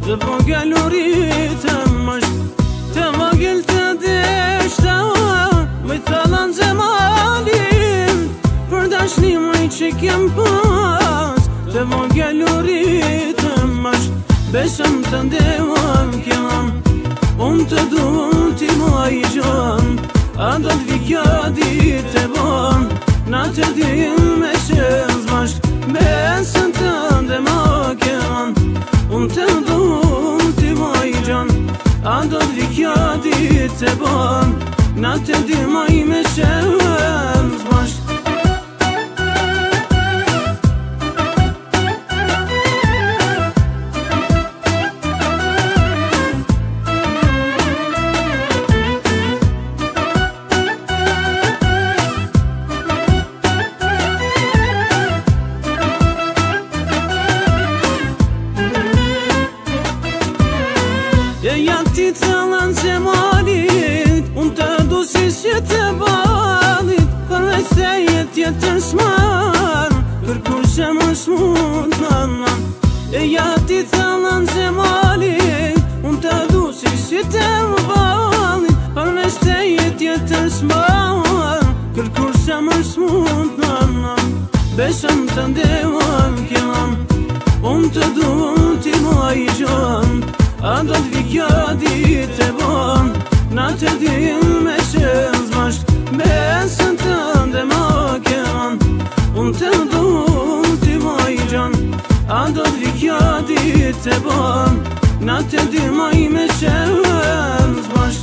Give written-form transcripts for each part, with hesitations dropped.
Të vogël uritëm është, të vogël të deshta, më i thallan zemalin, për dashni më i që kem pas. Të vogël uritëm është, besëm të ndevam kjam, unë të duon ti ma i gjon, a do t'vi kja dit e bon, na të dim me qëz bashk, besën të ndë ma kjam, unë të duon ti ma i gjon, a do t'vi kja dit e bon, na të dim ma i me qëz bashk. Ja ti thallan zemalit, unë të du si të balit, për me thejet tjetër s'man, kërkur që më smut manan. Ja ti thallan zemalit, unë të du si të balit, për me thejet tjetër s'man, kërkur që më smut manan. Besëm të ndevam kjam, unë të du ti ma i gjon, a do t'vi kja dit e bon, na të dim me qëz bashk, besën të ndë ma kjam, unë të du ti ma i gjon, a do t'vi kja dit e bon, na të dim ma i me qëz bashk.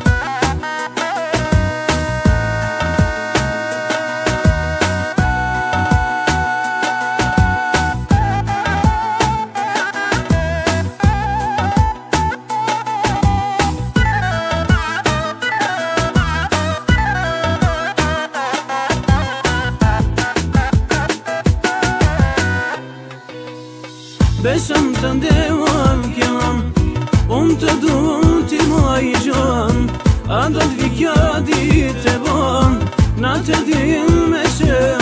Besëm të ndevam kjam, unë të duon ti ma i gjon, a do t'vi kja dit e bon, na të dim me qëz.